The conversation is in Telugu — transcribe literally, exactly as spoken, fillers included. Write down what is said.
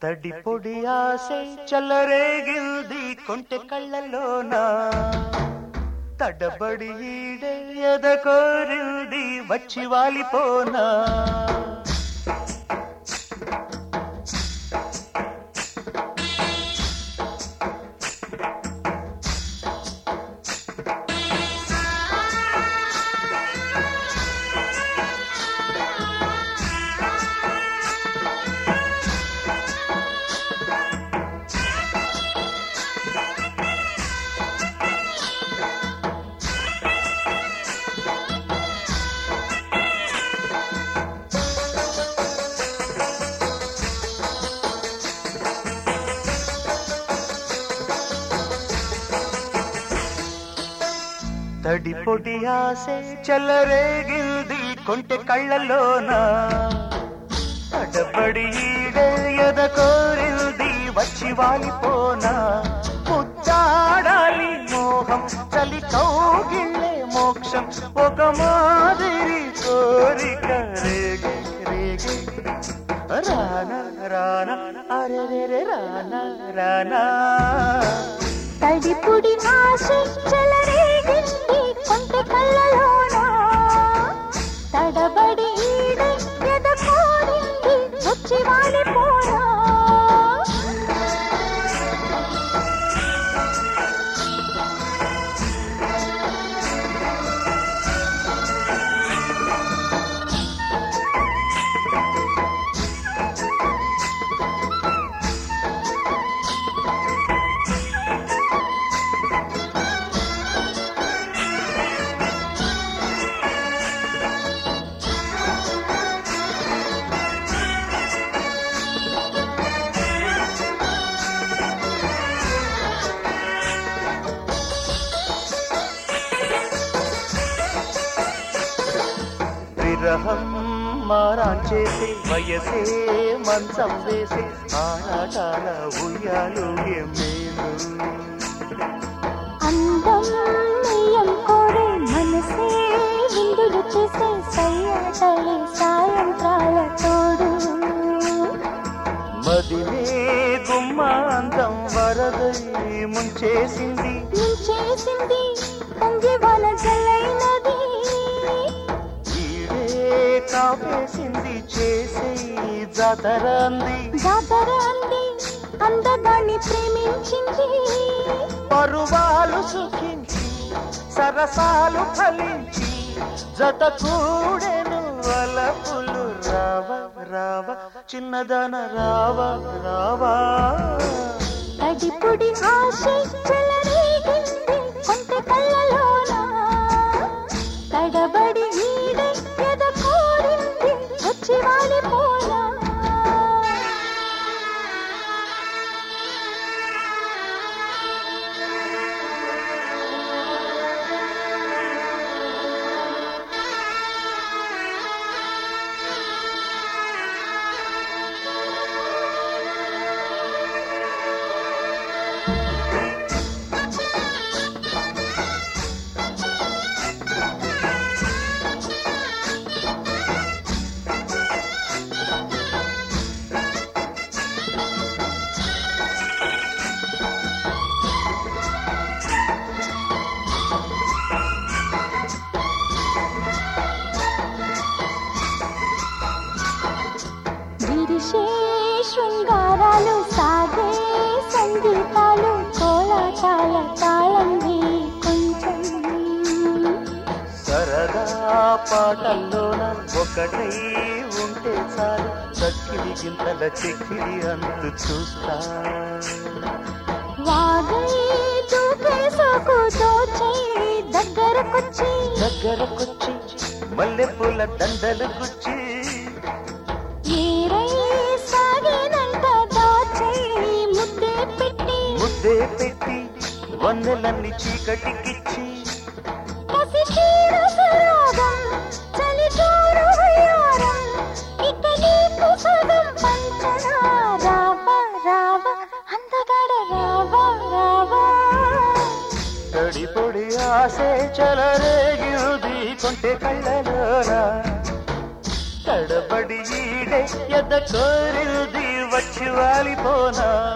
తడి పొడి ఆసే చల్లరేగిల్ది కొంటె కళ్ళలోనా తడబడి ఈడే ఎద కోరిల్ది వచ్చి వాలిపోనా తడి పొడి ఆసే చల్లరేగిల్ది కొంటె కళ్ళలోనా తడబడి ఈడే ఎద కోరిల్ది వచ్చి వాలిపోనా ముద్దాడాలి మోహం చలి కౌగిళ్ళే మోక్షం ఒక మాదిరి కోరిక రేగే రేగే రానా రానా అరెరెరె రానా రానా తడి పొడి ఆసే చల్లరేగిల్ది కొంటె కళ్ళలోనా తడబడి ఈడే ఎద కోరిల్ది వచ్చి వాలిపోనా విరహం మారాంచేసి వయసే మంచం వేసి ఆరాటాల ఉయ్యాలుగే మేలు అందం నీయం కోరే మనసే విందులు చేసే సయ్యాటలే సాయంత్రాల తోడు మదిలే గుమ్మాంతం వరదై ముంచేసింది ముంచేసింది పొంగి వల జలైనది కాపేసింది చేసే జాతరంది జాతరంది అందగాన్ని ప్రేమించింది పరువాలు సుఖించి సరసాలు ఫలించి జత కూడెను వలపులు రావ రావ చిన్నదన రావ రావా తడి పొడి ఆసే చల్లరేగింది కొంటె కళ్ళలోనా తడబడి ఈడే ఎద కోరింది వచ్చి వాలిపోనా విరిసే శృంగారాలు సాగే సంగీతాలు కోలాటాల తాళం కొంచెం సరదా పాటల్లోన ఒకటై ఉంటే చాలు చక్కిలి గింతల చెక్కిలి అంతు చూస్తా వాగై దూకే సోకు దోచై దగ్గరకొచ్చి దగ్గరకొచ్చి మల్లె పూల దండలు గుచ్చి ఏరై సాగేనంట దాచై ముద్దే పెట్టి ముద్దే పెట్టి వన్నెలన్నీ చీకటికిచ్చి కసి తీర సరాగం చలి చూరు హయారం ఇక నీకు సగం పంచనా రావా రావా అందగాడ రావా రావా తడి పొడి ఆసే చలరేగిల్ది కొంటె కళ్ళలోనా తడబడి ఈడే ఎద కోరిల్ది వచ్చి వాలిపోనా